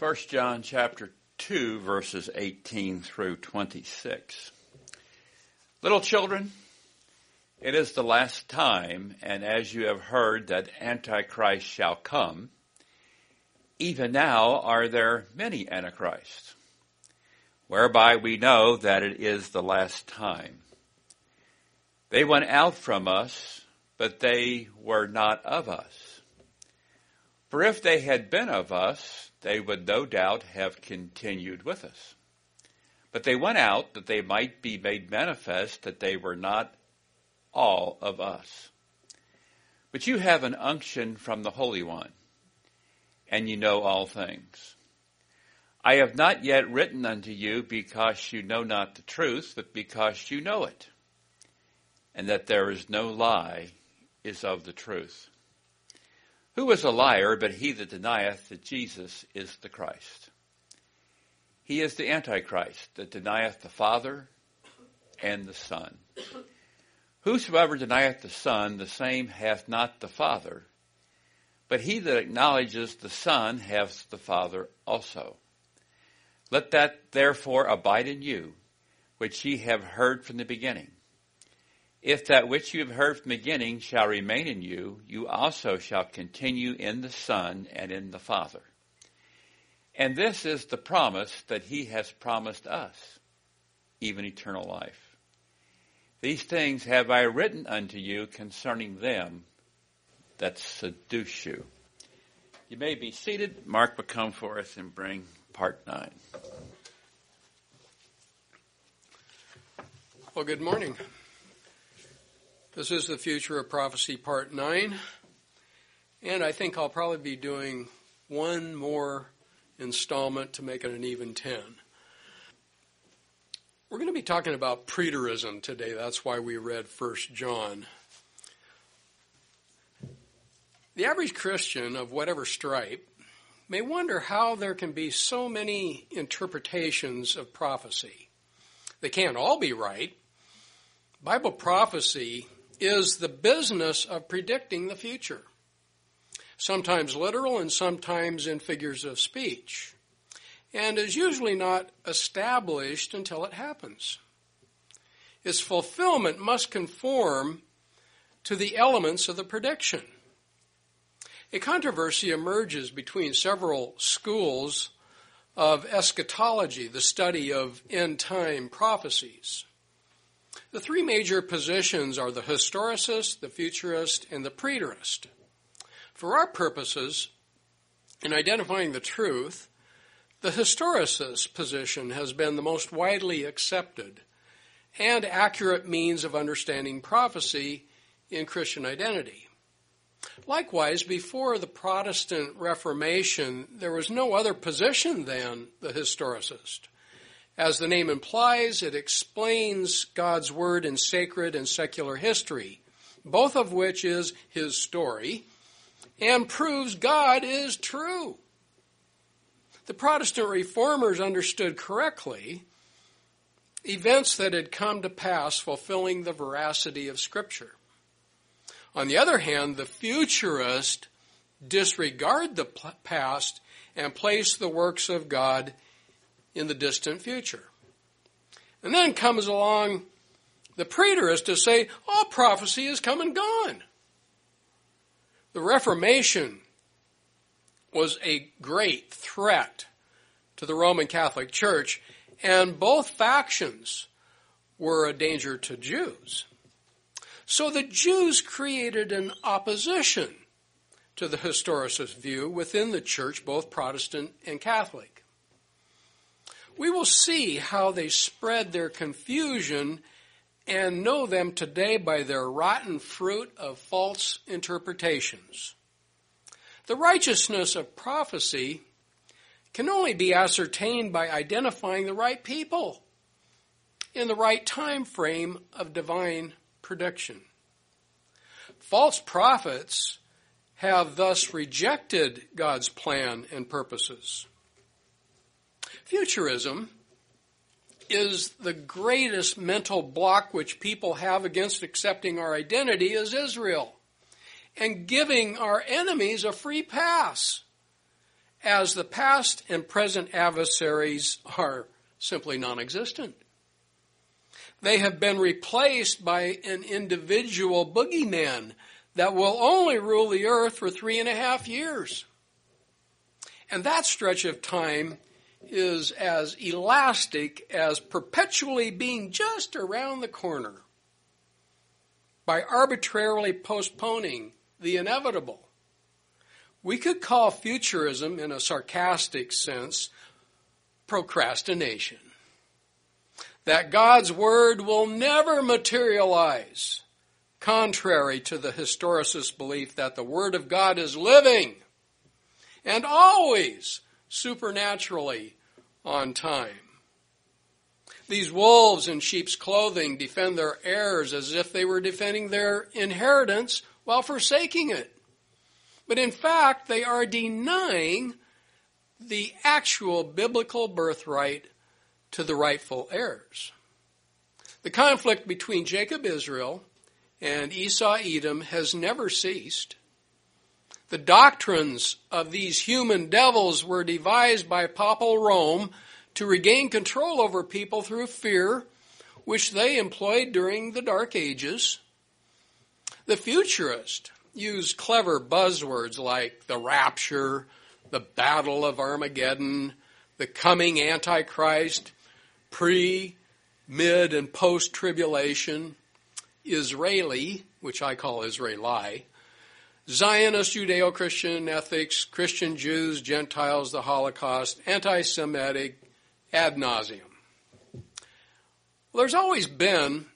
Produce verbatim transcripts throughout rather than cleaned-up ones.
First John chapter two, verses eighteen through twenty-six. Little children, it is the last time, and as you have heard that Antichrist shall come, even now are there many Antichrists, whereby we know that it is the last time. They went out from us, but they were not of us. For if they had been of us, they would no doubt have continued with us. But they went out that they might be made manifest that they were not all of us. But you have an unction from the Holy One, and you know all things. I have not yet written unto you because you know not the truth, but because you know it, and that there is no lie is of the truth. Who is a liar but he that denieth that Jesus is the Christ? He is the Antichrist that denieth the Father and the Son. Whosoever denieth the Son, the same hath not the Father, but he that acknowledges the Son hath the Father also. Let that therefore abide in you, which ye have heard from the beginning. If that which you have heard from the beginning shall remain in you, you also shall continue in the Son and in the Father. And this is the promise that he has promised us, even eternal life. These things have I written unto you concerning them that seduce you. You may be seated. Mark will come for us and bring part nine. Well, good morning. This is the Future of Prophecy Part nine, and I think I'll probably be doing one more installment to make it an even ten. We're going to be talking about preterism today. That's why we read First John. The average Christian of whatever stripe may wonder how there can be so many interpretations of prophecy. They can't all be right. Bible prophecy is the business of predicting the future, sometimes literal and sometimes in figures of speech, and is usually not established until it happens. Its fulfillment must conform to the elements of the prediction. A controversy emerges between several schools of eschatology, the study of end-time prophecies. The three major positions are the historicist, the futurist, and the preterist. For our purposes, in identifying the truth, the historicist position has been the most widely accepted and accurate means of understanding prophecy in Christian identity. Likewise, before the Protestant Reformation, there was no other position than the historicist. As the name implies, it explains God's word in sacred and secular history, both of which is his story, and proves God is true. The Protestant reformers understood correctly events that had come to pass fulfilling the veracity of Scripture. On the other hand, the futurist disregard the past and place the works of God in the distant future. And then comes along the preterist to say, all prophecy is come and gone. The Reformation was a great threat to the Roman Catholic Church, and both factions were a danger to Jews. So the Jews created an opposition to the historicist view within the church, both Protestant and Catholic. We will see how they spread their confusion and know them today by their rotten fruit of false interpretations. The righteousness of prophecy can only be ascertained by identifying the right people in the right time frame of divine prediction. False prophets have thus rejected God's plan and purposes. Futurism is the greatest mental block which people have against accepting our identity as Israel and giving our enemies a free pass as the past and present adversaries are simply non-existent. They have been replaced by an individual boogeyman that will only rule the earth for three and a half years. And that stretch of time is as elastic as perpetually being just around the corner. By arbitrarily postponing the inevitable, we could call futurism, in a sarcastic sense, procrastination. That God's word will never materialize, contrary to the historicist belief that the word of God is living and always supernaturally on time. These wolves in sheep's clothing defend their heirs as if they were defending their inheritance while forsaking it. But in fact, they are denying the actual biblical birthright to the rightful heirs. The conflict between Jacob Israel and Esau Edom has never ceased. The doctrines of these human devils were devised by Papal Rome to regain control over people through fear, which they employed during the Dark Ages. The futurists use clever buzzwords like the rapture, the battle of Armageddon, the coming Antichrist, pre, mid, and post-tribulation, Israeli, which I call Israeli, Zionist Judeo-Christian ethics, Christian Jews, Gentiles, the Holocaust, anti-Semitic, ad nauseum. Well, there's always been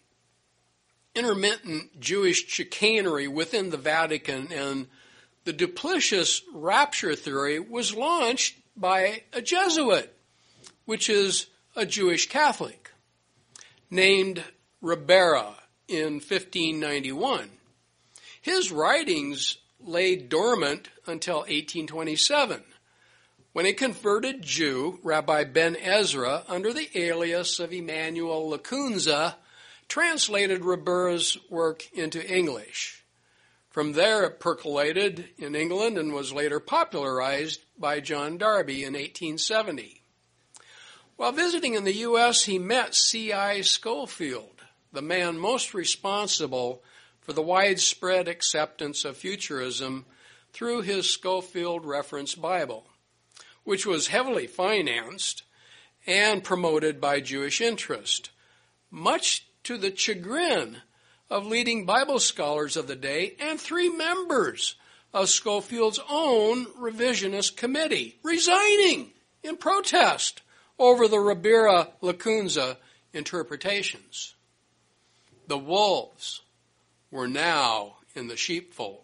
intermittent Jewish chicanery within the Vatican, and the duplicitous rapture theory was launched by a Jesuit, which is a Jewish Catholic, named Ribera in fifteen ninety-one. His writings lay dormant until eighteen twenty-seven, when a converted Jew, Rabbi Ben Ezra, under the alias of Emmanuel Lacunza, translated Ribera's work into English. From there it percolated in England and was later popularized by John Darby in eighteen seventy. While visiting in the U S, he met C I Scofield, the man most responsible for the widespread acceptance of futurism through his Scofield Reference Bible, which was heavily financed and promoted by Jewish interest, much to the chagrin of leading Bible scholars of the day and three members of Scofield's own revisionist committee, resigning in protest over the Ribera-Lacunza interpretations. The wolves were now in the sheepfold.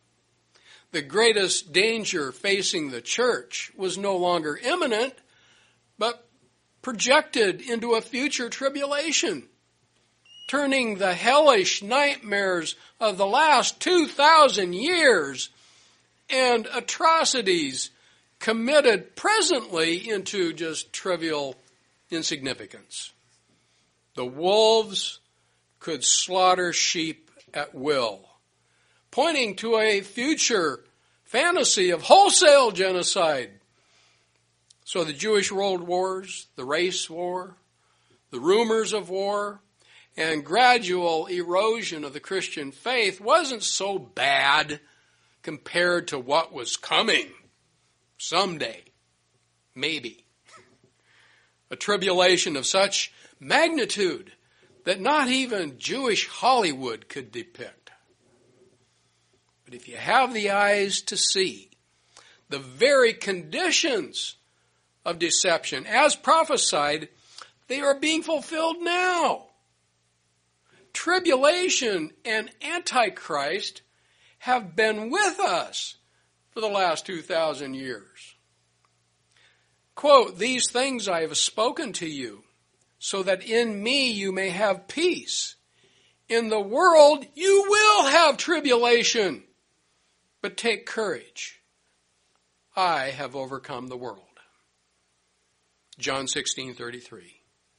The greatest danger facing the church was no longer imminent, but projected into a future tribulation, turning the hellish nightmares of the last two thousand years and atrocities committed presently into just trivial insignificance. The wolves could slaughter sheep at will, pointing to a future fantasy of wholesale genocide. So the Jewish world wars, the race war, the rumors of war, and gradual erosion of the Christian faith wasn't so bad compared to what was coming someday, maybe. A tribulation of such magnitude that not even Jewish Hollywood could depict. But if you have the eyes to see the very conditions of deception as prophesied, they are being fulfilled now. Tribulation and Antichrist have been with us for the last two thousand years. Quote, "These things I have spoken to you, so that in me you may have peace. In the world you will have tribulation, but take courage. I have overcome the world." John sixteen thirty-three.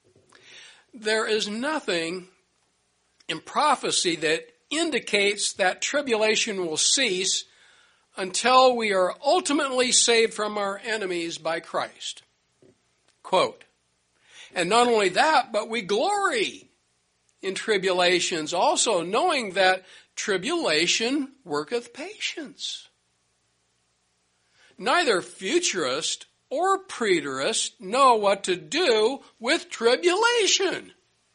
There is nothing in prophecy that indicates that tribulation will cease until we are ultimately saved from our enemies by Christ. Quote, and not only that, but we glory in tribulations also, knowing that tribulation worketh patience. Neither futurist or preterist know what to do with tribulation.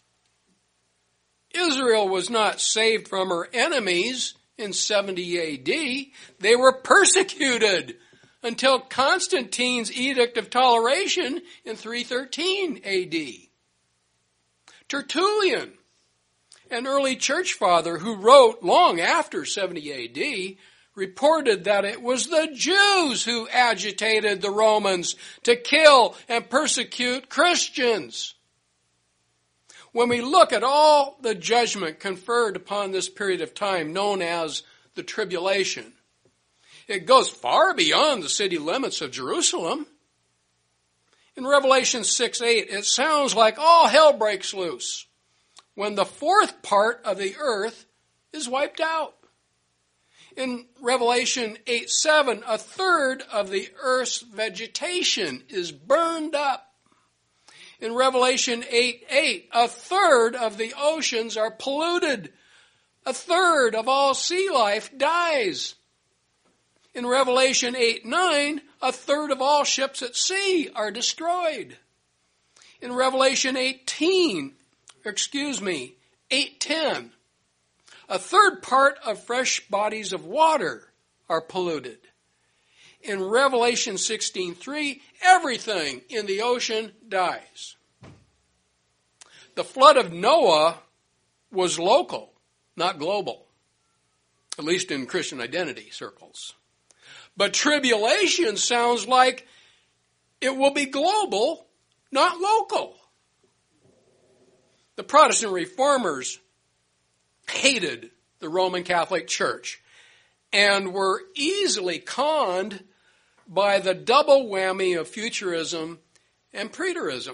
Israel was not saved from her enemies in seventy A D. They were persecuted until Constantine's Edict of Toleration in three thirteen A D. Tertullian, an early church father who wrote long after seventy A D, reported that it was the Jews who agitated the Romans to kill and persecute Christians. When we look at all the judgment conferred upon this period of time known as the tribulation, it goes far beyond the city limits of Jerusalem. In Revelation six eight, it sounds like all hell breaks loose when the fourth part of the earth is wiped out. In Revelation eight seven, a third of the earth's vegetation is burned up. In Revelation eight eight, a third of the oceans are polluted. A third of all sea life dies. In Revelation eight nine, a third of all ships at sea are destroyed. In Revelation eighteen, excuse me, eight ten, a third part of fresh bodies of water are polluted. In Revelation sixteen three, everything in the ocean dies. The flood of Noah was local, not global, at least in Christian identity circles. But tribulation sounds like it will be global, not local. The Protestant reformers hated the Roman Catholic Church and were easily conned by the double whammy of futurism and preterism.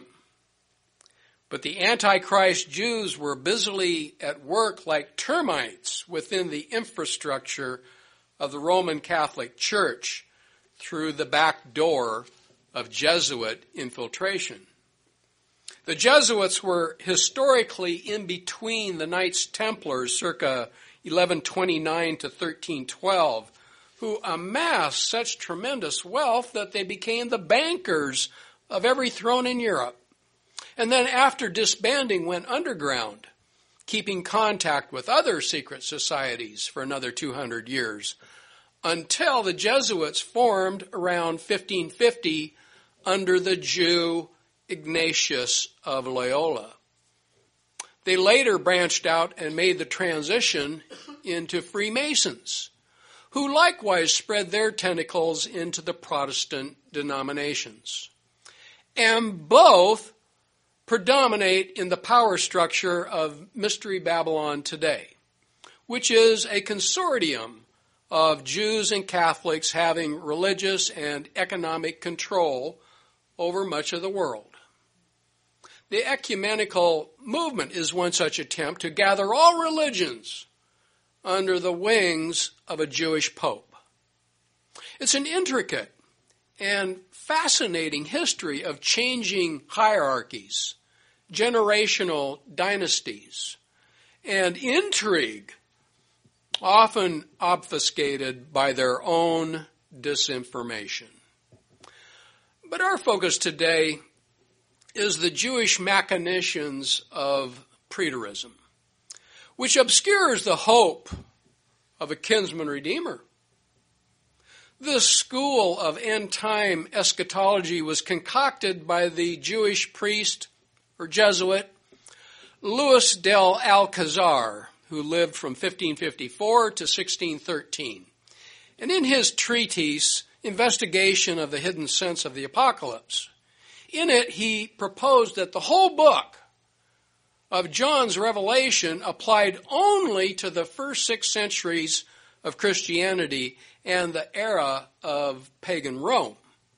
But the Antichrist Jews were busily at work like termites within the infrastructure of the Roman Catholic Church through the back door of Jesuit infiltration. The Jesuits were historically in between the Knights Templars circa eleven twenty-nine to thirteen twelve, who amassed such tremendous wealth that they became the bankers of every throne in Europe. And then after disbanding went underground, keeping contact with other secret societies for another two hundred years, until the Jesuits formed around fifteen fifty under the Jew Ignatius of Loyola. They later branched out and made the transition into Freemasons, who likewise spread their tentacles into the Protestant denominations. And both predominate in the power structure of Mystery Babylon today, which is a consortium of Jews and Catholics having religious and economic control over much of the world. The ecumenical movement is one such attempt to gather all religions under the wings of a Jewish pope. It's an intricate and fascinating history of changing hierarchies, generational dynasties, and intrigue, often obfuscated by their own disinformation. But our focus today is the Jewish machinations of preterism, which obscures the hope of a kinsman redeemer. This school of end-time eschatology was concocted by the Jewish priest or Jesuit Louis del Alcazar, who lived from fifteen fifty-four to sixteen thirteen. And in his treatise, Investigation of the Hidden Sense of the Apocalypse, in it he proposed that the whole book of John's Revelation applied only to the first six centuries of Christianity and the era of pagan Rome.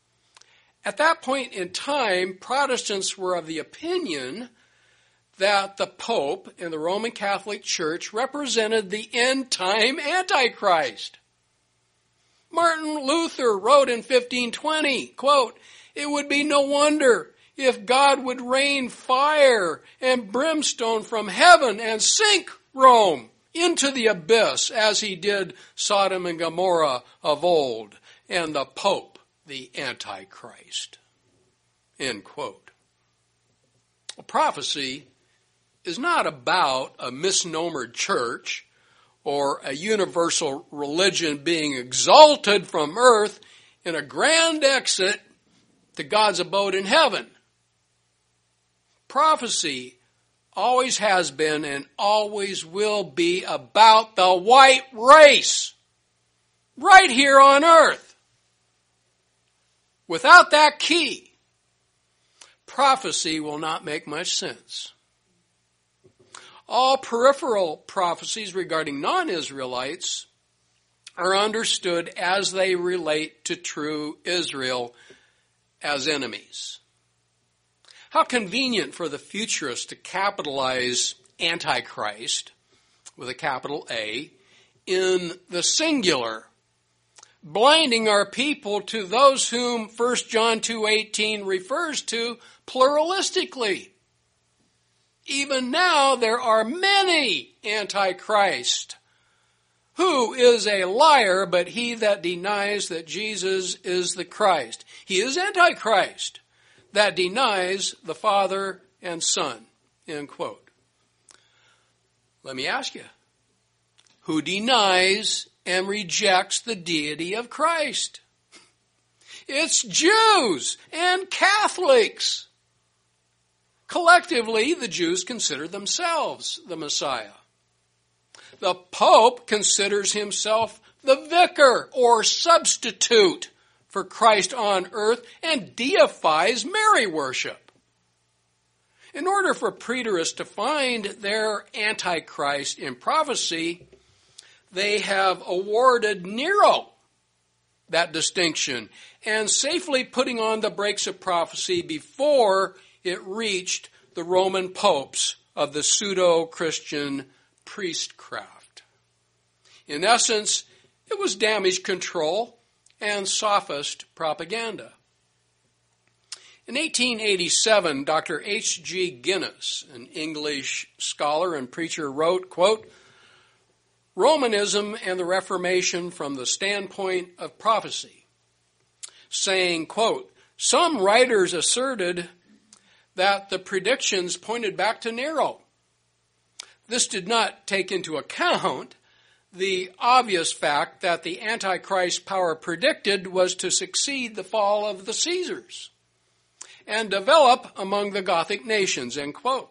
At that point in time, Protestants were of the opinion that the Pope and the Roman Catholic Church represented the end-time Antichrist. Martin Luther wrote in fifteen twenty, quote, "It would be no wonder if God would rain fire and brimstone from heaven and sink Rome into the abyss as he did Sodom and Gomorrah of old and the Pope, the Antichrist." End quote. A prophecy is not about a misnomered church or a universal religion being exalted from earth in a grand exit to God's abode in heaven. Prophecy always has been and always will be about the white race, right here on earth. Without that key, prophecy will not make much sense. All peripheral prophecies regarding non-Israelites are understood as they relate to true Israel as enemies. How convenient for the futurist to capitalize Antichrist with a capital A in the singular, blinding our people to those whom First John two eighteen refers to pluralistically. Even now there are many Antichrist. Who is a liar but he that denies that Jesus is the Christ? He is Antichrist that denies the Father and Son. End quote. Let me ask you, who denies and rejects the deity of Christ? It's Jews and Catholics. Collectively, the Jews consider themselves the Messiah. The Pope considers himself the vicar or substitute for Christ on earth and deifies Mary worship. In order for preterists to find their Antichrist in prophecy, they have awarded Nero that distinction and safely putting on the brakes of prophecy before it reached the Roman popes of the pseudo-Christian priestcraft. In essence, it was damage control and sophist propaganda. In eighteen eighty-seven, Doctor H G Guinness, an English scholar and preacher, wrote, quote, "Romanism and the Reformation from the standpoint of prophecy," saying, quote, "Some writers asserted that the predictions pointed back to Nero. This did not take into account the obvious fact that the Antichrist power predicted was to succeed the fall of the Caesars and develop among the Gothic nations," end quote.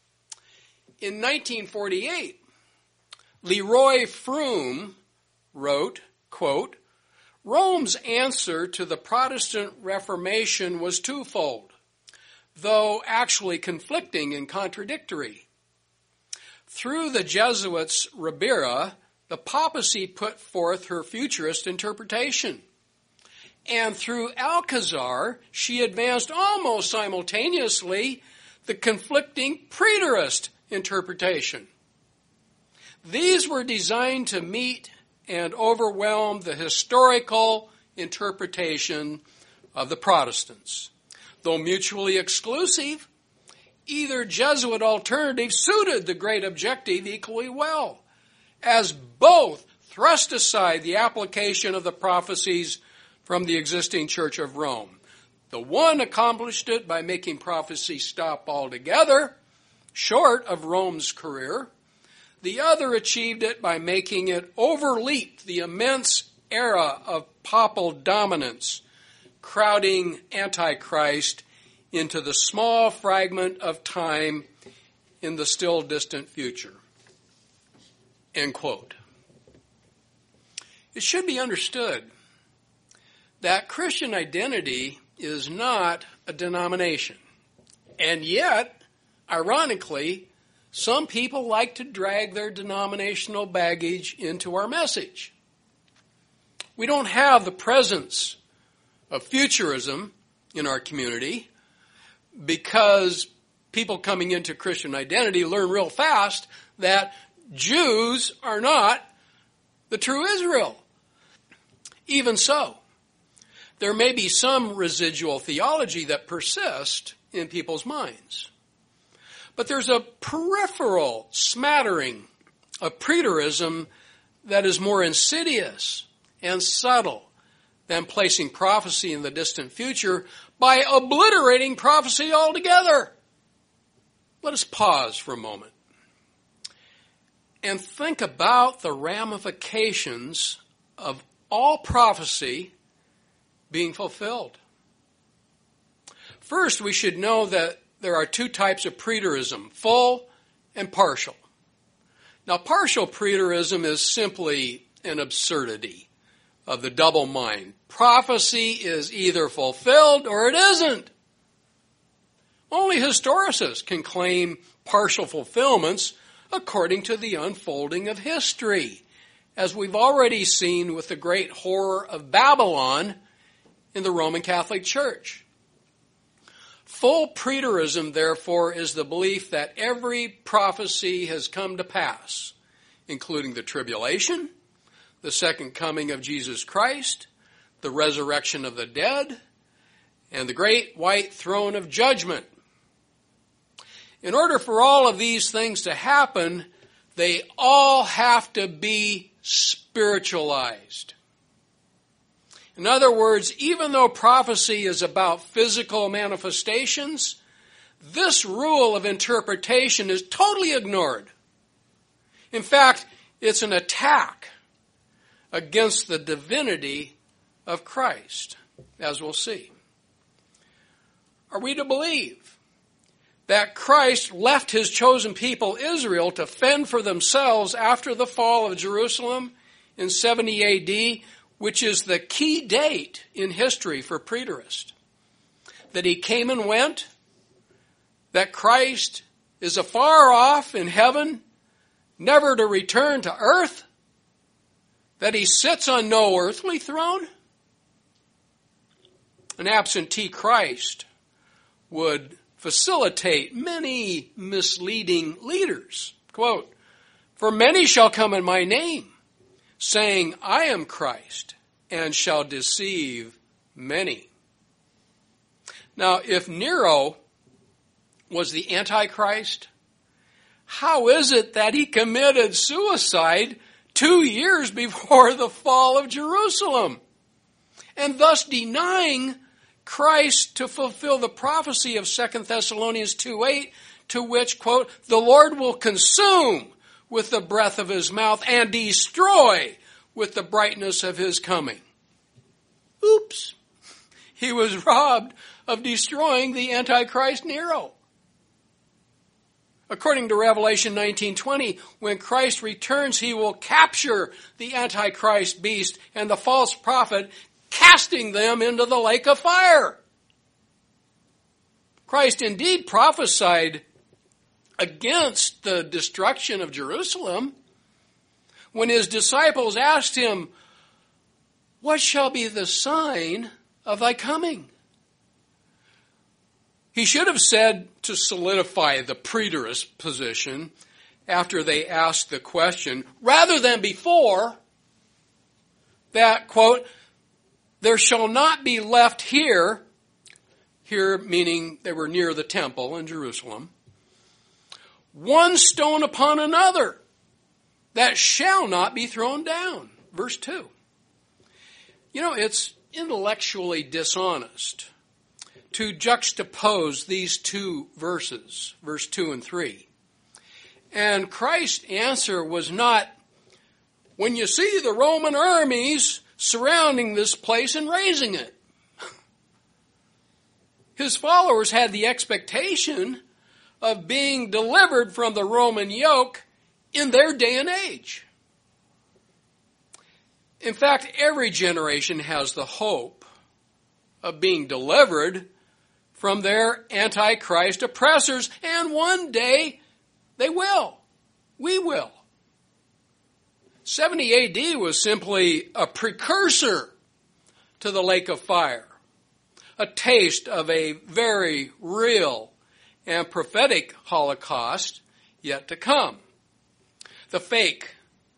In nineteen forty-eight, Leroy Froom wrote, quote, "Rome's answer to the Protestant Reformation was twofold, though actually conflicting and contradictory. Through the Jesuits' Ribera, the papacy put forth her futurist interpretation. And through Alcazar, she advanced almost simultaneously the conflicting preterist interpretation. These were designed to meet and overwhelm the historical interpretation of the Protestants. Though mutually exclusive, either Jesuit alternative suited the great objective equally well, as both thrust aside the application of the prophecies from the existing Church of Rome. The one accomplished it by making prophecy stop altogether, short of Rome's career. The other achieved it by making it overleap the immense era of papal dominance, crowding Antichrist into the small fragment of time in the still distant future. End quote. It should be understood that Christian identity is not a denomination. And yet, ironically, some people like to drag their denominational baggage into our message. We don't have the presence of futurism in our community because people coming into Christian identity learn real fast that Jews are not the true Israel. Even so, there may be some residual theology that persists in people's minds. But there's a peripheral smattering of preterism that is more insidious and subtle than placing prophecy in the distant future by obliterating prophecy altogether. Let us pause for a moment and think about the ramifications of all prophecy being fulfilled. First, we should know that there are two types of preterism, full and partial. Now, partial preterism is simply an absurdity of the double mind. Prophecy is either fulfilled or it isn't. Only historicists can claim partial fulfillments according to the unfolding of history, as we've already seen with the great horror of Babylon in the Roman Catholic Church. Full preterism, therefore, is the belief that every prophecy has come to pass, including the tribulation, the second coming of Jesus Christ, the resurrection of the dead, and the great white throne of judgment. In order for all of these things to happen, they all have to be spiritualized. In other words, even though prophecy is about physical manifestations, this rule of interpretation is totally ignored. In fact, it's an attack against the divinity of Christ, as we'll see. Are we to believe that Christ left his chosen people Israel to fend for themselves after the fall of Jerusalem in seventy A D, which is the key date in history for preterists? That he came and went? That Christ is afar off in heaven, never to return to earth? That he sits on no earthly throne? An absentee Christ would facilitate many misleading leaders. Quote, "For many shall come in my name, saying, I am Christ, and shall deceive many." Now, if Nero was the Antichrist, how is it that he committed suicide two years before the fall of Jerusalem, and thus denying Christ to fulfill the prophecy of Second Thessalonians two eight, to which, quote, "the Lord will consume with the breath of his mouth and destroy with the brightness of his coming"? Oops. He was robbed of destroying the Antichrist Nero. According to Revelation nineteen twenty, when Christ returns, he will capture the Antichrist beast and the false prophet, casting them into the lake of fire. Christ indeed prophesied against the destruction of Jerusalem when his disciples asked him, "What shall be the sign of thy coming?" He should have said, to solidify the preterist position after they asked the question, rather than before, that, quote, "there shall not be left here," here meaning they were near the temple in Jerusalem, "one stone upon another that shall not be thrown down." Verse two. You know, it's intellectually dishonest to juxtapose these two verses, verse two and three. And Christ's answer was not, "When you see the Roman armies surrounding this place and razing it." His followers had the expectation of being delivered from the Roman yoke in their day and age. In fact, every generation has the hope of being delivered from their Antichrist oppressors, and one day they will. We will. seventy A D was simply a precursor to the lake of fire, a taste of a very real and prophetic Holocaust yet to come. The fake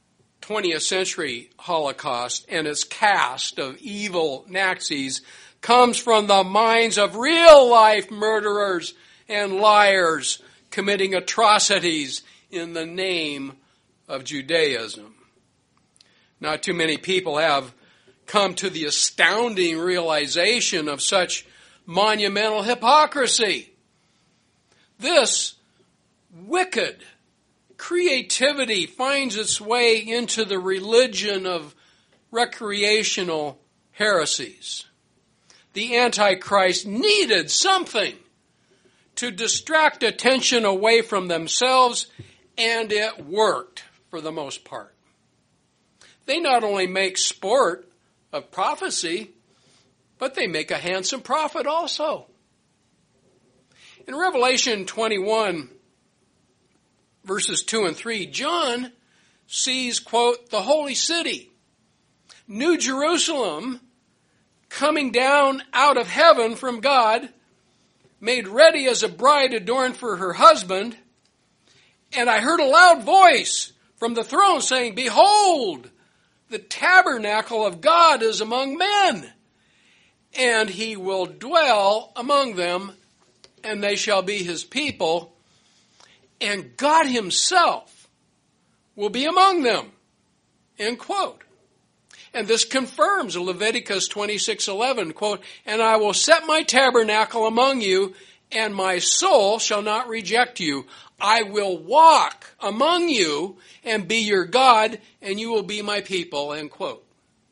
twentieth century Holocaust and its cast of evil Nazis comes from the minds of real-life murderers and liars committing atrocities in the name of Judaism. Not too many people have come to the astounding realization of such monumental hypocrisy. This wicked creativity finds its way into the religion of recreational heresies. The Antichrist needed something to distract attention away from themselves, and it worked for the most part. They not only make sport of prophecy, but they make a handsome profit also. In Revelation twenty-one, verses two and three, John sees, quote, the holy city, New Jerusalem, coming down out of heaven from God, made ready as a bride adorned for her husband. And I heard a loud voice from the throne saying, behold, the tabernacle of God is among men, and he will dwell among them, and they shall be his people, and God himself will be among them. End quote. And this confirms Leviticus twenty-six eleven, quote, and I will set my tabernacle among you, and my soul shall not reject you. I will walk among you and be your God, and you will be my people, end quote.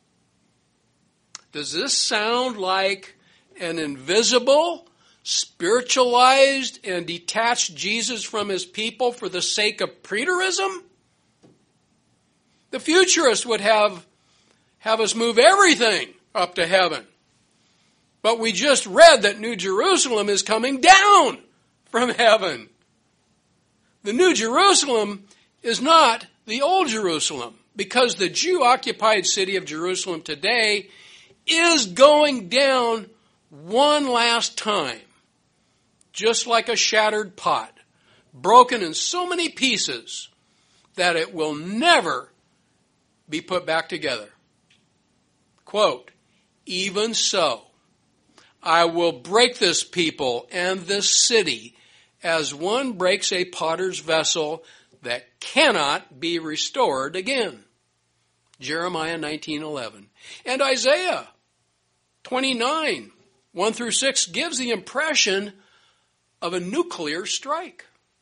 Does this sound like an invisible, spiritualized, and detached Jesus from his people for the sake of preterism? The futurists would have have us move everything up to heaven. But we just read that New Jerusalem is coming down from heaven. The New Jerusalem is not the old Jerusalem, because the Jew-occupied city of Jerusalem today is going down one last time, just like a shattered pot, broken in so many pieces that it will never be put back together. Quote, even so, I will break this people and this city as one breaks a potter's vessel that cannot be restored again. Jeremiah nineteen eleven. And Isaiah twenty-nine, one through six gives the impression of a nuclear strike.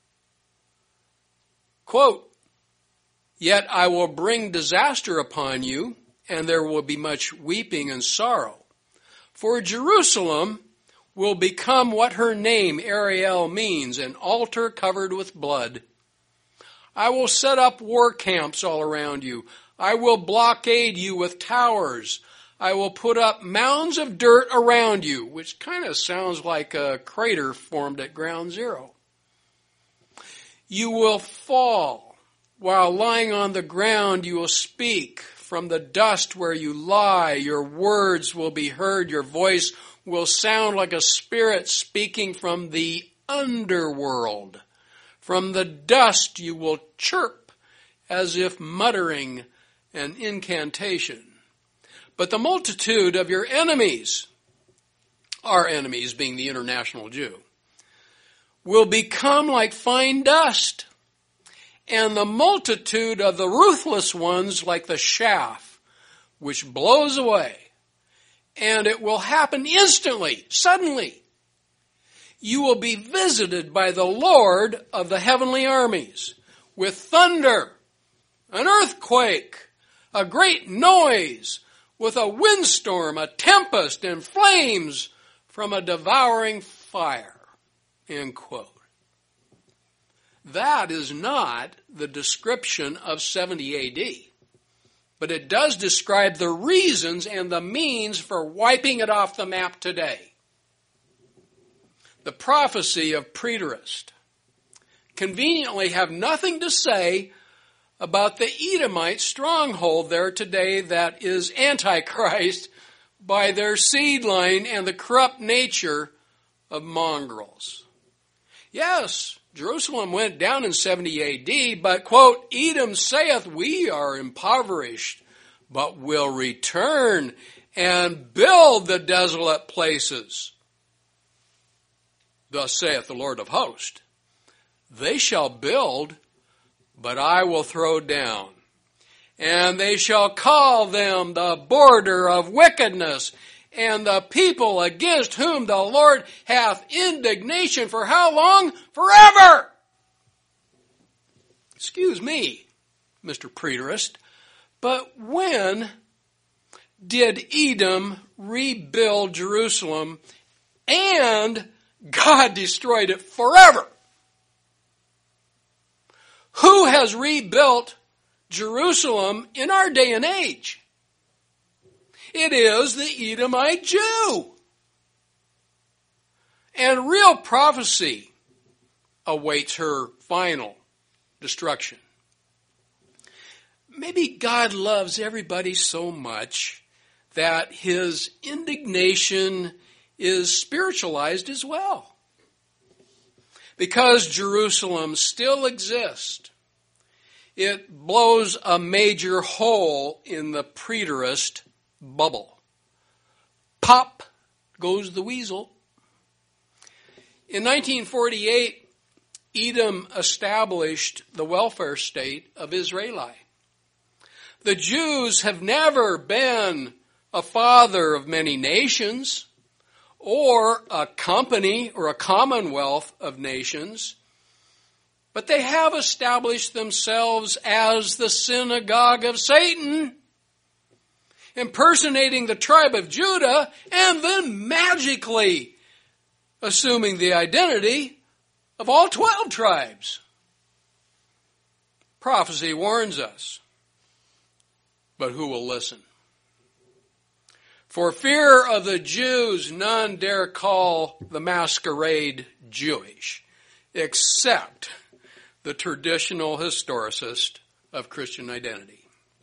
Quote, yet I will bring disaster upon you, and there will be much weeping and sorrow. For Jerusalem will become what her name, Ariel, means, an altar covered with blood. I will set up war camps all around you. I will blockade you with towers. I will put up mounds of dirt around you, which kind of sounds like a crater formed at ground zero. You will fall. While lying on the ground, you will speak. From the dust where you lie, your words will be heard. Your voice will sound like a spirit speaking from the underworld. From the dust you will chirp as if muttering an incantation. But the multitude of your enemies, our enemies being the international Jew, will become like fine dust, and the multitude of the ruthless ones like the chaff, which blows away. And it will happen instantly, suddenly. You will be visited by the Lord of the heavenly armies with thunder, an earthquake, a great noise, with a windstorm, a tempest, and flames from a devouring fire. End quote. That is not the description of seventy A D, but it does describe the reasons and the means for wiping it off the map today. The prophecy of preterists conveniently have nothing to say about the Edomite stronghold there today that is Antichrist by their seed line and the corrupt nature of mongrels. Yes, Jerusalem went down in seventy A D, but, quote, Edom saith, we are impoverished, but will return and build the desolate places. Thus saith the Lord of hosts, they shall build, but I will throw down. And they shall call them the border of wickedness, and the people against whom the Lord hath indignation. For how long? Forever! Excuse me, Mister Preterist, but when did Edom rebuild Jerusalem and God destroyed it forever? Who has rebuilt Jerusalem in our day and age? It is the Edomite Jew. And real prophecy awaits her final destruction. Maybe God loves everybody so much that his indignation is spiritualized as well. Because Jerusalem still exists, it blows a major hole in the preterist bubble. Pop goes the weasel. In nineteen forty-eight, Edom established the welfare state of Israeli. The Jews have never been a father of many nations or a company or a commonwealth of nations, but they have established themselves as the synagogue of Satan, impersonating the tribe of Judah and then magically assuming the identity of all twelve tribes. Prophecy warns us, but who will listen? For fear of the Jews, none dare call the masquerade Jewish, except the traditional historicist of Christian identity.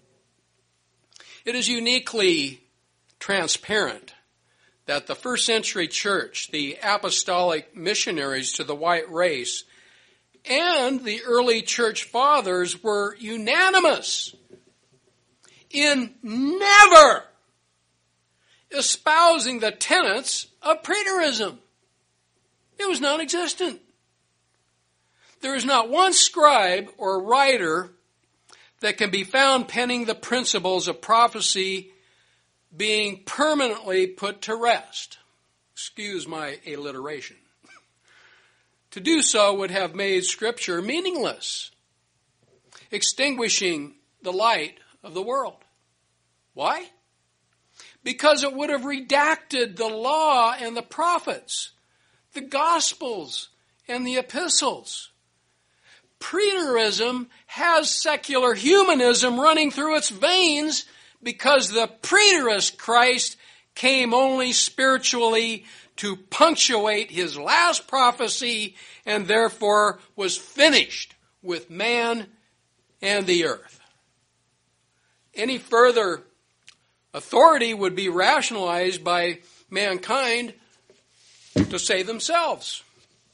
It is uniquely transparent that the first century church, the apostolic missionaries to the white race, and the early church fathers were unanimous in never espousing the tenets of preterism. It was non-existent. There is not one scribe or writer that can be found penning the principles of prophecy being permanently put to rest. Excuse my alliteration. To do so would have made Scripture meaningless, extinguishing the light of the world. Why? Because it would have redacted the law and the prophets, the Gospels and the epistles. Preterism has secular humanism running through its veins because the preterist Christ came only spiritually to punctuate his last prophecy and therefore was finished with man and the earth. Any further authority would be rationalized by mankind to save themselves.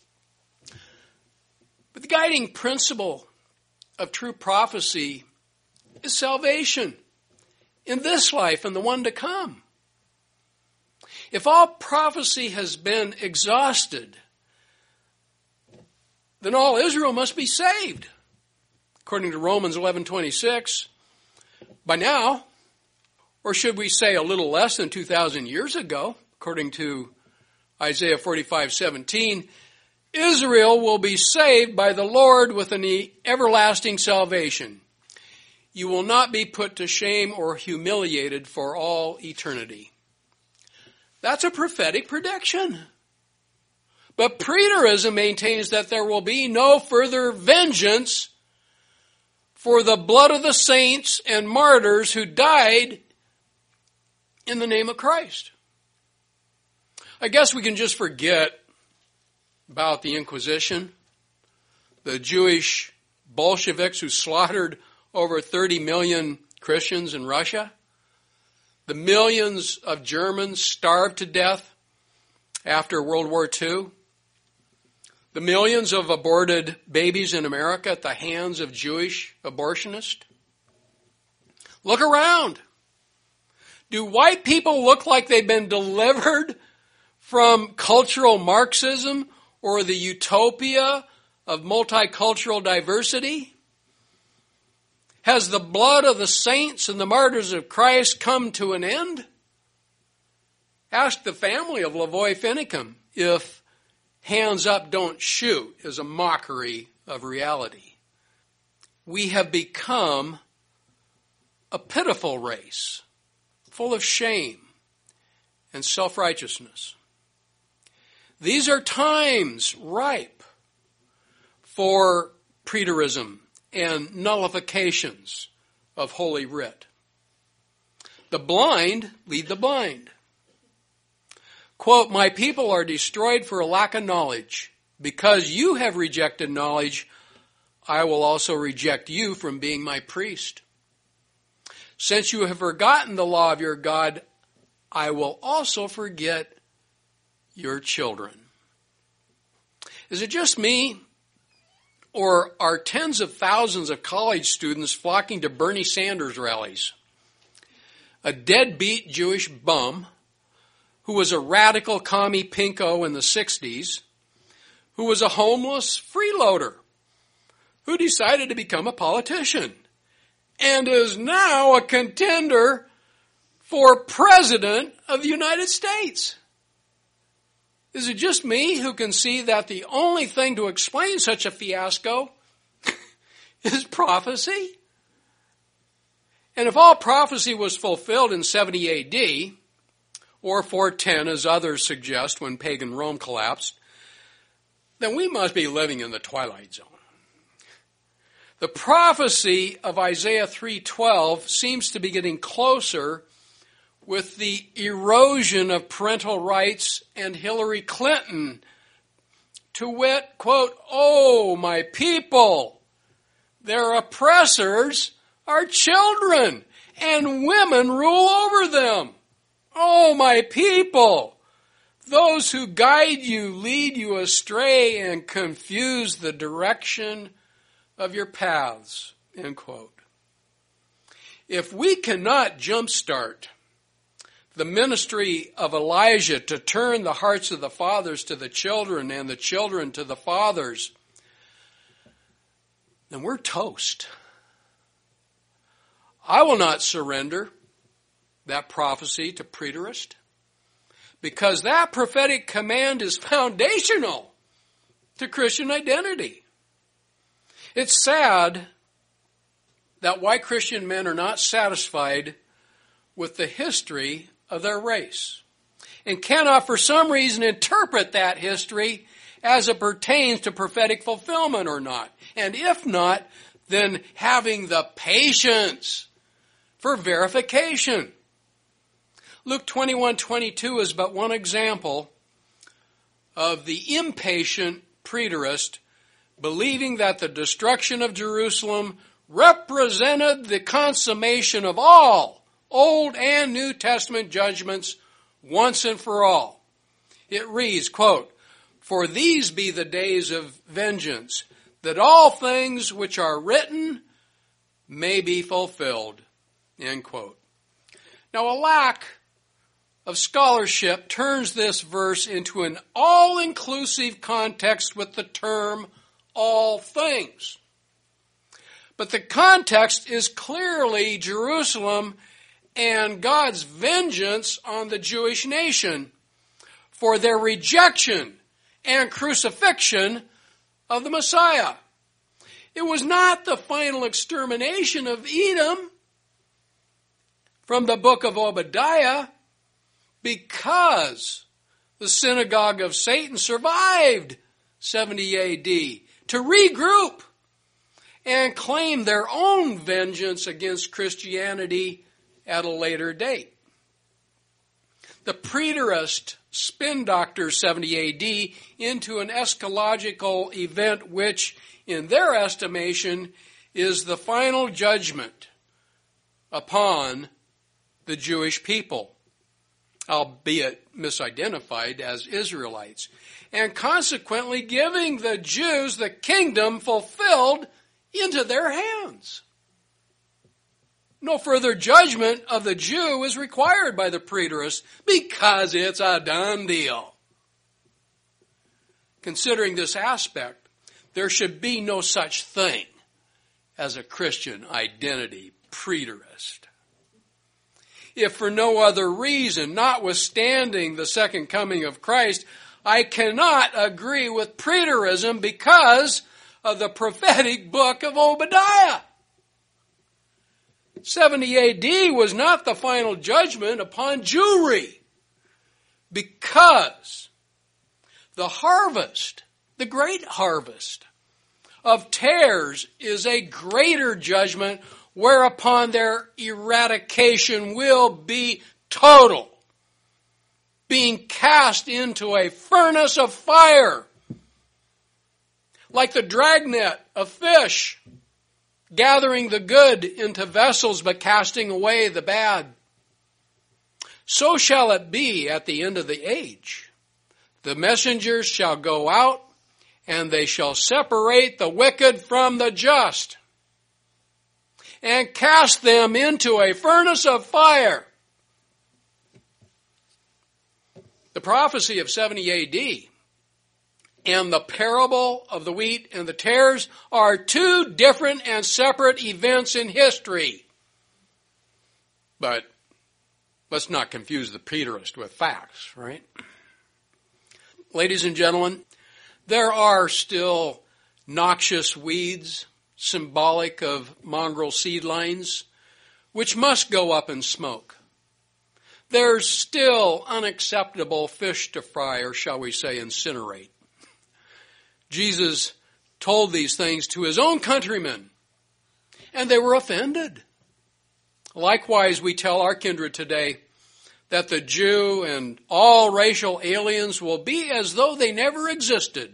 But the guiding principle of true prophecy is salvation in this life and the one to come. If all prophecy has been exhausted, then all Israel must be saved, according to Romans eleven twenty-six. By now, or should we say a little less than two thousand years ago, according to Isaiah forty-five seventeen, Israel will be saved by the Lord with an everlasting salvation. You will not be put to shame or humiliated for all eternity. That's a prophetic prediction. But preterism maintains that there will be no further vengeance for the blood of the saints and martyrs who died in the name of Christ. I guess we can just forget about the Inquisition, the Jewish Bolsheviks who slaughtered over thirty million Christians in Russia, the millions of Germans starved to death after World War Two, The millions of aborted babies in America at the hands of Jewish abortionists? Look around. Do white people look like they've been delivered from cultural Marxism or the utopia of multicultural diversity? Has the blood of the saints and the martyrs of Christ come to an end? Ask the family of Lavoy Finicum if hands up, don't shoot is a mockery of reality. We have become a pitiful race, full of shame and self-righteousness. These are times ripe for preterism and nullifications of Holy Writ. The blind lead the blind. Quote, my people are destroyed for a lack of knowledge. Because you have rejected knowledge, I will also reject you from being my priest. Since you have forgotten the law of your God, I will also forget your children. Is it just me, or are tens of thousands of college students flocking to Bernie Sanders rallies? A deadbeat Jewish bum who was a radical commie pinko in the sixties, who was a homeless freeloader, who decided to become a politician, and is now a contender for president of the United States. Is it just me who can see that the only thing to explain such a fiasco is prophecy? And if all prophecy was fulfilled in seventy A D, or four ten as others suggest when pagan Rome collapsed, then we must be living in the twilight zone. The prophecy of Isaiah three twelve seems to be getting closer with the erosion of parental rights and Hillary Clinton. To wit, quote, oh, my people, their oppressors are children, and women rule over them. Oh, my people, those who guide you lead you astray and confuse the direction of your paths, end quote. If we cannot jumpstart the ministry of Elijah to turn the hearts of the fathers to the children and the children to the fathers, then we're toast. I will not surrender that prophecy to preterist, because that prophetic command is foundational to Christian identity. It's sad that white Christian men are not satisfied with the history of their race and cannot for some reason interpret that history as it pertains to prophetic fulfillment or not. And if not, then having the patience for verification. Luke twenty-one twenty-two is but one example of the impatient preterist believing that the destruction of Jerusalem represented the consummation of all Old and New Testament judgments once and for all. It reads, quote, for these be the days of vengeance, that all things which are written may be fulfilled, end quote. Now, a lack of scholarship turns this verse into an all-inclusive context with the term all things. But the context is clearly Jerusalem and God's vengeance on the Jewish nation for their rejection and crucifixion of the Messiah. It was not the final extermination of Edom from the book of Obadiah, because the synagogue of Satan survived seventy A D to regroup and claim their own vengeance against Christianity at a later date. The preterist spin doctor seventy A D into an eschatological event which, in their estimation, is the final judgment upon the Jewish people, albeit misidentified as Israelites. and consequently giving the Jews the kingdom fulfilled into their hands. No further judgment of the Jew is required by the preterists because it's a done deal. Considering this aspect, there should be no such thing as a Christian identity preterist. If for no other reason, notwithstanding the second coming of Christ, I cannot agree with preterism because of the prophetic book of Obadiah. seventy A D was not the final judgment upon Jewry, because the harvest, the great harvest of tares is a greater judgment whereupon their eradication will be total, being cast into a furnace of fire, like the dragnet of fish, gathering the good into vessels but casting away the bad. So shall it be at the end of the age. The messengers shall go out, and they shall separate the wicked from the just, and cast them into a furnace of fire. The prophecy of seventy A D and the parable of the wheat and the tares are two different and separate events in history. But let's not confuse the preterist with facts, right? Ladies and gentlemen, there are still noxious weeds, symbolic of mongrel seed lines, which must go up in smoke. There's still unacceptable fish to fry, or shall we say incinerate. Jesus told these things to his own countrymen, and they were offended. Likewise, we tell our kindred today that the Jew and all racial aliens will be as though they never existed.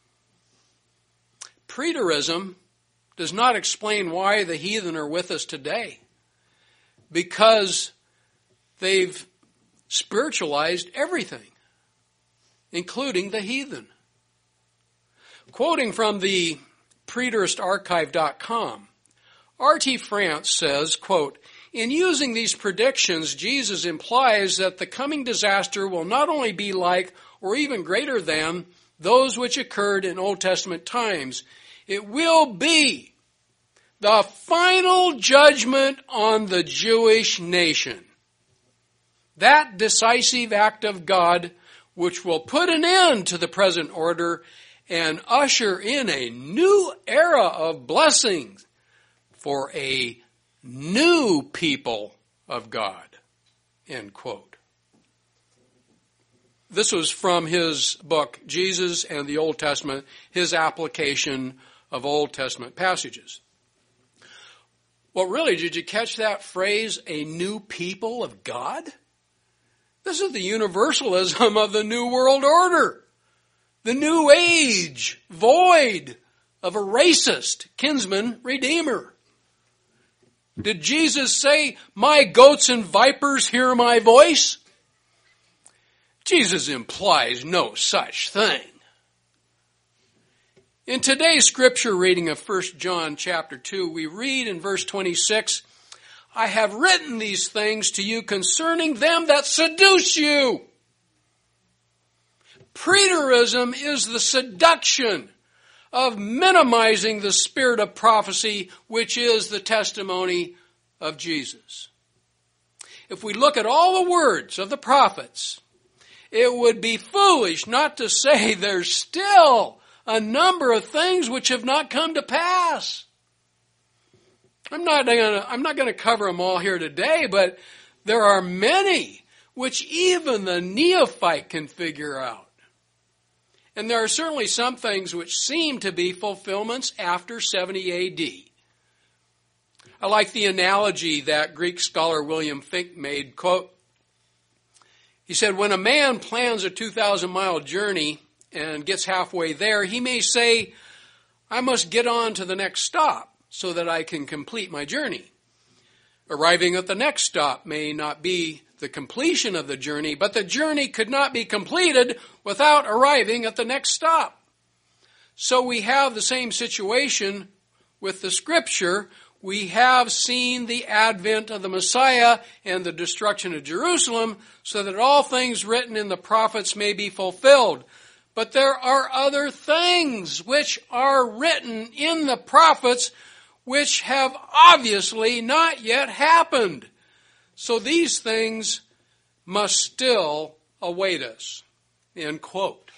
Preterism does not explain why the heathen are with us today, because they've spiritualized everything, including the heathen. Quoting from the preterist archive dot com, R T France says, quote, "In using these predictions, Jesus implies that the coming disaster will not only be like or even greater than those which occurred in Old Testament times. It will be the final judgment on the Jewish nation. That decisive act of God which will put an end to the present order and usher in a new era of blessings for a new people of God." End quote. This was from his book, Jesus and the Old Testament, his application of Old Testament passages. Well, really, did you catch that phrase, a new people of God? This is the universalism of the New World Order. The new age, void of a racist kinsman redeemer. Did Jesus say, "My goats and vipers hear my voice"? Jesus implies no such thing. In today's scripture reading of First John chapter two, we read in verse twenty-six, "I have written these things to you concerning them that seduce you." Preterism is the seduction of minimizing the spirit of prophecy, which is the testimony of Jesus. If we look at all the words of the prophets, it would be foolish not to say there's still a number of things which have not come to pass. I'm not gonna, I'm not going to cover them all here today, but there are many which even the neophyte can figure out. And there are certainly some things which seem to be fulfillments after seventy A D. I like the analogy that Greek scholar William Fink made, quote, he said, "When a man plans a two thousand mile journey and gets halfway there, he may say, 'I must get on to the next stop so that I can complete my journey.' Arriving at the next stop may not be the completion of the journey, but the journey could not be completed without arriving at the next stop. So we have the same situation with the Scripture. We have seen the advent of the Messiah and the destruction of Jerusalem so that all things written in the prophets may be fulfilled. But there are other things which are written in the prophets which have obviously not yet happened. So these things must still await us. End quote.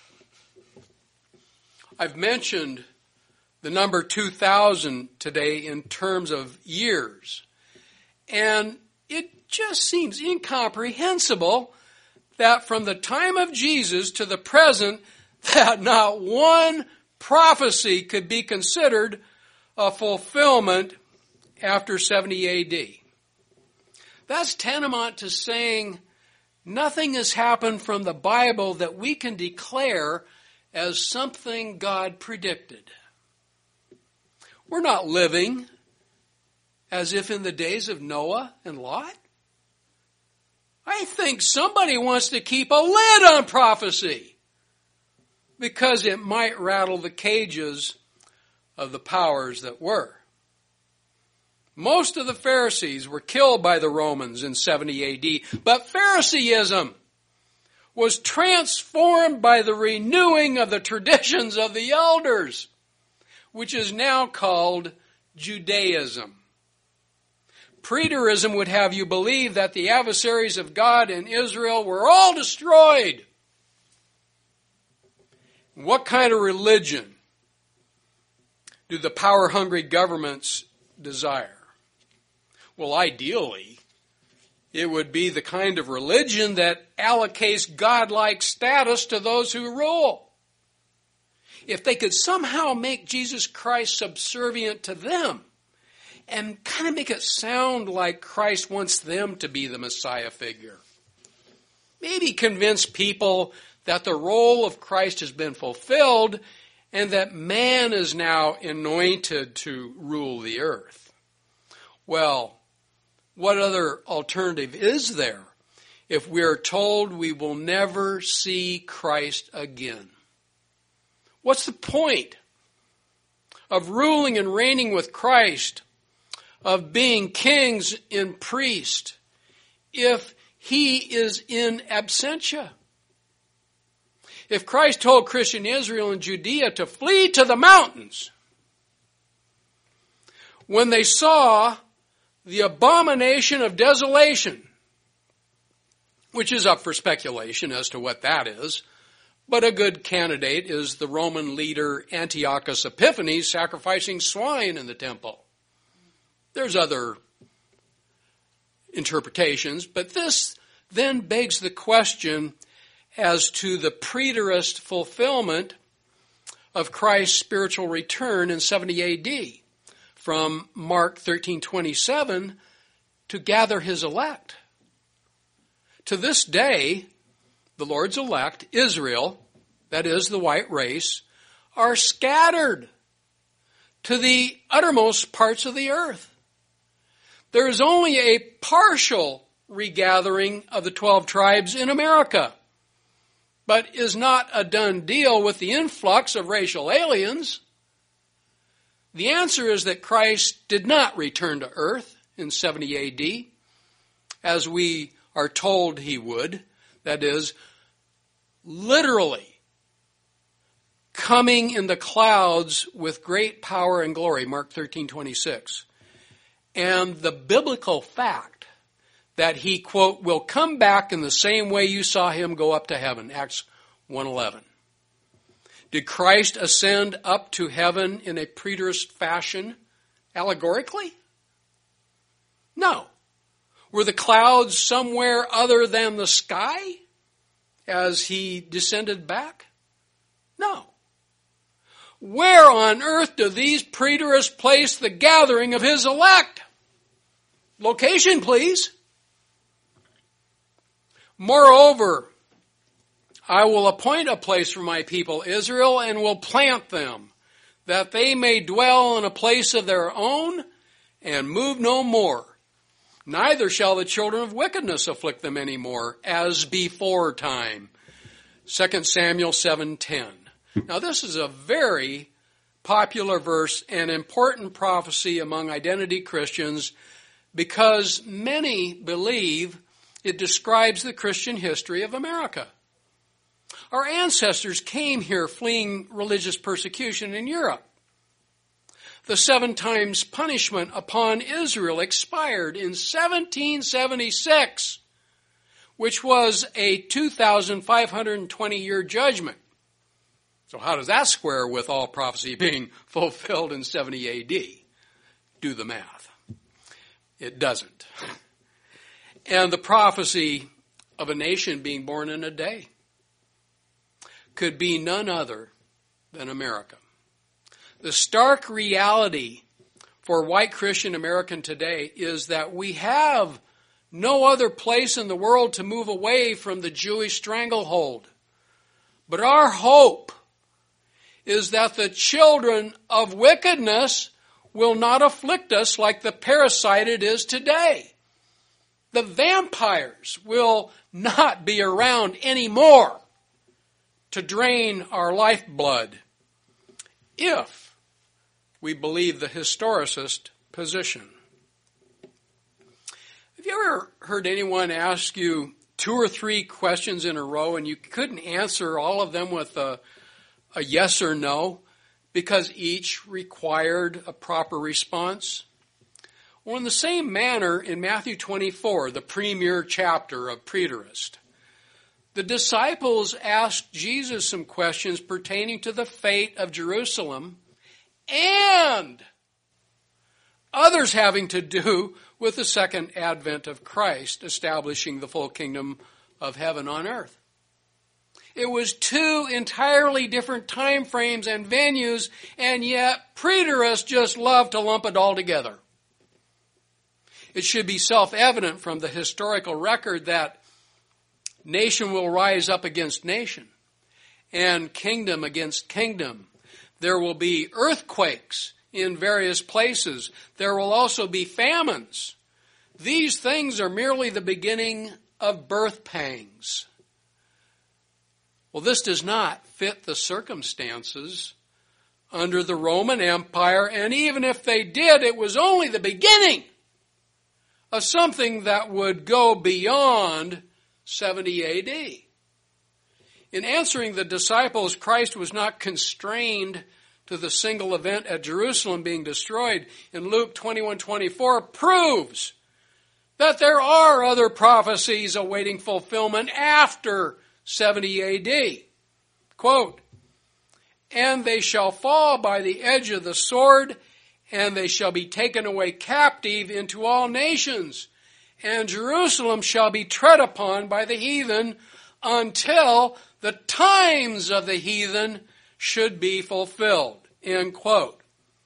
I've mentioned the number two thousand today in terms of years. And it just seems incomprehensible that from the time of Jesus to the present, that not one prophecy could be considered a fulfillment after seventy A D. That's tantamount to saying nothing has happened from the Bible that we can declare as something God predicted. We're not living as if in the days of Noah and Lot. I think somebody wants to keep a lid on prophecy because it might rattle the cages of the powers that were. Most of the Pharisees were killed by the Romans in seventy A D, but Phariseeism was transformed by the renewing of the traditions of the elders, which is now called Judaism. Preterism would have you believe that the adversaries of God in Israel were all destroyed. What kind of religion do the power-hungry governments desire? Well, ideally, it would be the kind of religion that allocates godlike status to those who rule. If they could somehow make Jesus Christ subservient to them and kind of make it sound like Christ wants them to be the Messiah figure. Maybe convince people that the role of Christ has been fulfilled and that man is now anointed to rule the earth. Well, what other alternative is there if we are told we will never see Christ again? What's the point of ruling and reigning with Christ, of being kings and priests, if he is in absentia? If Christ told Christian Israel and Judea to flee to the mountains when they saw the abomination of desolation, which is up for speculation as to what that is, but a good candidate is the Roman leader Antiochus Epiphanes sacrificing swine in the temple. There's other interpretations, but this then begs the question as to the preterist fulfillment of Christ's spiritual return in seventy A D from Mark thirteen twenty-seven to gather his elect. To this day, the Lord's elect, Israel, that is the white race, are scattered to the uttermost parts of the earth. There is only a partial regathering of the twelve tribes in America, but is not a done deal with the influx of racial aliens. The answer is that Christ did not return to earth in seventy A D, as we are told he would. That is, literally coming in the clouds with great power and glory, Mark thirteen twenty-six. And the biblical fact that he, quote, will come back in the same way you saw him go up to heaven, Acts one eleven. Did Christ ascend up to heaven in a preterist fashion, allegorically? No. Were the clouds somewhere other than the sky as he descended back? No. Where on earth do these preterists place the gathering of his elect? Location, please. Moreover, I will appoint a place for my people Israel and will plant them, that they may dwell in a place of their own and move no more, Neither shall the children of wickedness afflict them any more, as before time. Second Samuel seven ten. Now this is a very popular verse and important prophecy among identity Christians because many believe it describes the Christian history of America. Our ancestors came here fleeing religious persecution in Europe. The seven times punishment upon Israel expired in seventeen seventy-six, which was a two thousand five hundred twenty year judgment. So how does that square with all prophecy being fulfilled in seventy A D? Do the math. It doesn't. And the prophecy of a nation being born in a day could be none other than America. The stark reality for white Christian American today is that we have no other place in the world to move away from the Jewish stranglehold. But our hope is that the children of wickedness will not afflict us like the parasite it is today. The vampires will not be around anymore to drain our lifeblood if we believe the historicist position. Have you ever heard anyone ask you two or three questions in a row and you couldn't answer all of them with a, a yes or no because each required a proper response? Well, in the same manner, in Matthew twenty-four, the premier chapter of Preterist, the disciples asked Jesus some questions pertaining to the fate of Jerusalem and others having to do with the second advent of Christ, establishing the full kingdom of heaven on earth. It was two entirely different time frames and venues, and yet preterists just love to lump it all together. It should be self-evident from the historical record that nation will rise up against nation and kingdom against kingdom. There will be earthquakes in various places. There will also be famines. These things are merely the beginning of birth pangs. Well, this does not fit the circumstances under the Roman Empire, and even if they did, it was only the beginning of something that would go beyond seventy A D. In answering the disciples, Christ was not constrained to the single event at Jerusalem being destroyed. In Luke twenty-one twenty-four proves that there are other prophecies awaiting fulfillment after seventy A D. Quote, "And they shall fall by the edge of the sword, and they shall be taken away captive into all nations, and Jerusalem shall be tread upon by the heathen until the times of the heathen should be fulfilled." End quote.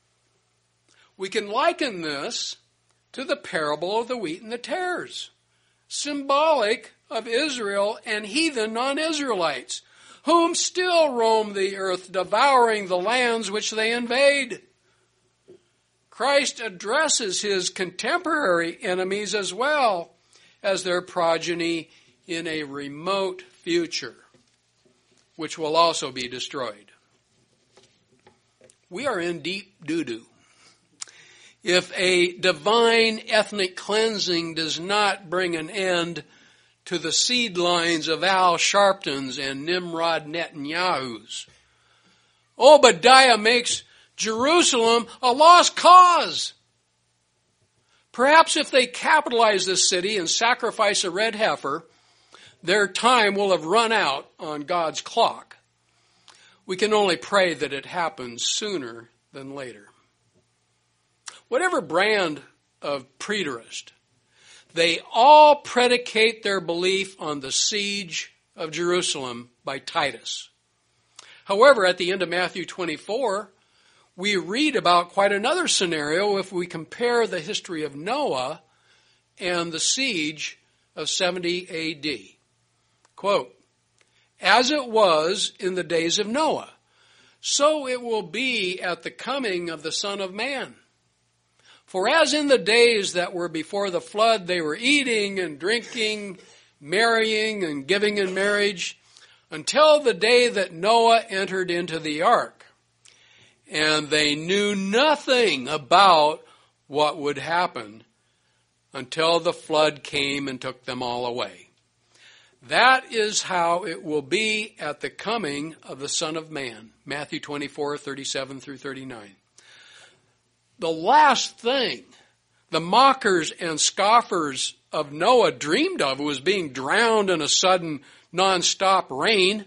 We can liken this to the parable of the wheat and the tares, symbolic of Israel and heathen non-Israelites, whom still roam the earth, devouring the lands which they invade. Christ addresses his contemporary enemies as well as their progeny in a remote future, which will also be destroyed. We are in deep doo-doo if a divine ethnic cleansing does not bring an end to the seed lines of Al Sharptons and Nimrod Netanyahus. Obadiah makes Jerusalem a lost cause. Perhaps if they capitalize this city and sacrifice a red heifer, their time will have run out on God's clock. We can only pray that it happens sooner than later. Whatever brand of preterist, they all predicate their belief on the siege of Jerusalem by Titus. However, at the end of Matthew twenty-four, we read about quite another scenario if we compare the history of Noah and the siege of seventy A D. Quote, "As it was in the days of Noah, so it will be at the coming of the Son of Man. For as in the days that were before the flood, they were eating and drinking, marrying and giving in marriage, until the day that Noah entered into the ark. And they knew nothing about what would happen until the flood came and took them all away. That is how it will be at the coming of the Son of Man. Matthew twenty-four, thirty-seven through thirty-nine. The last thing the mockers and scoffers of Noah dreamed of was being drowned in a sudden non-stop rain.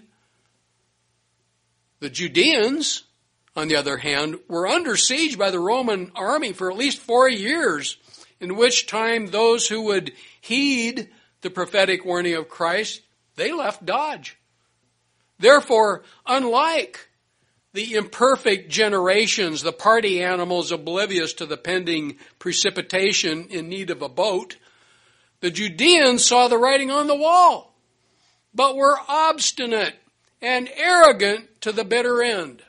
The Judeans, on the other hand, were under siege by the Roman army for at least four years, in which time those who would heed the prophetic warning of Christ, they left Dodge. Therefore, unlike the imperfect generations, the party animals oblivious to the pending precipitation in need of a boat, the Judeans saw the writing on the wall, but were obstinate and arrogant to the bitter end.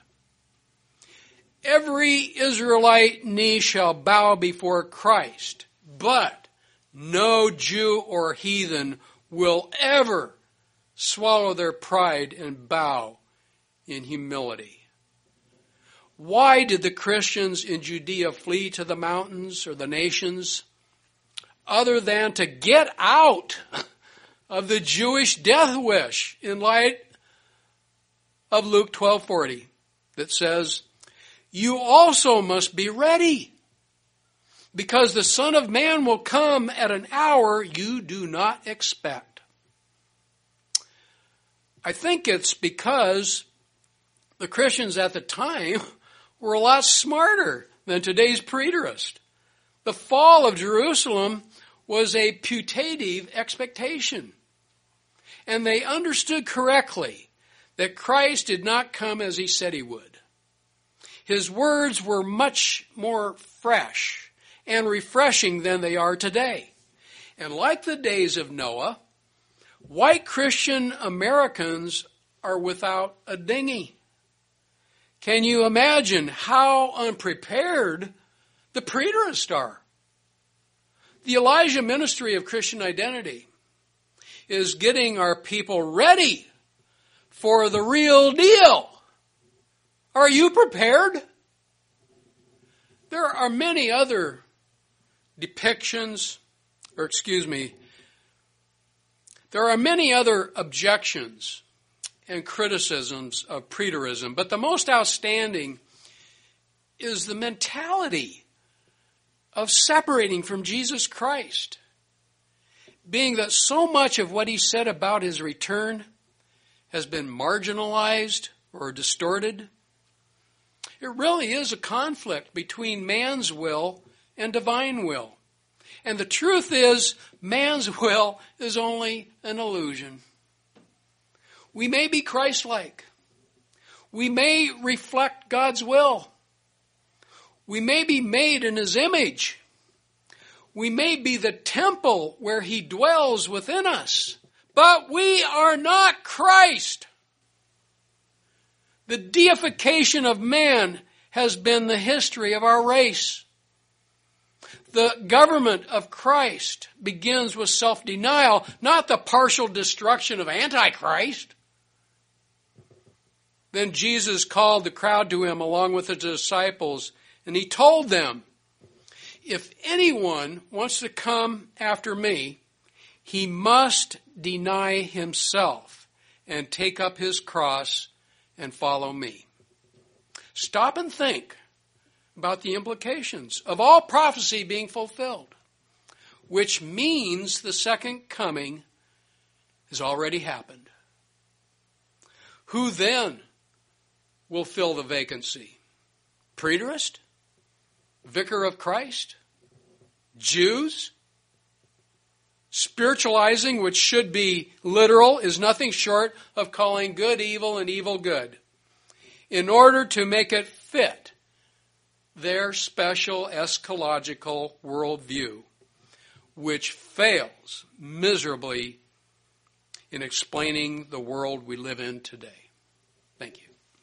Every Israelite knee shall bow before Christ, but no Jew or heathen will ever swallow their pride and bow in humility. Why did the Christians in Judea flee to the mountains or the nations? Other than to get out of the Jewish death wish in light of Luke twelve forty that says, you also must be ready, because the Son of Man will come at an hour you do not expect. I think it's because the Christians at the time were a lot smarter than today's preterists. The fall of Jerusalem was a putative expectation. And they understood correctly that Christ did not come as he said he would. His words were much more fresh and refreshing than they are today. And like the days of Noah, white Christian Americans are without a dinghy. Can you imagine how unprepared the preterists are? The Elijah Ministry of Christian Identity is getting our people ready for the real deal. Are you prepared? There are many other depictions, or excuse me, there are many other objections and criticisms of preterism, but the most outstanding is the mentality of separating from Jesus Christ, being that so much of what he said about his return has been marginalized or distorted. It really is a conflict between man's will and divine will. And the truth is, man's will is only an illusion. We may be Christ-like. We may reflect God's will. We may be made in his image. We may be the temple where he dwells within us. But we are not Christ. The deification of man has been the history of our race. The government of Christ begins with self-denial, not the partial destruction of Antichrist. Then Jesus called the crowd to him along with his disciples, and he told them, if anyone wants to come after me, he must deny himself and take up his cross and follow me. Stop and think about the implications of all prophecy being fulfilled, which means the second coming has already happened. Who then will fill the vacancy? Preterist? Vicar of Christ? Jews? Spiritualizing, which should be literal, is nothing short of calling good evil and evil good, in order to make it fit their special eschatological worldview, which fails miserably in explaining the world we live in today. Thank you.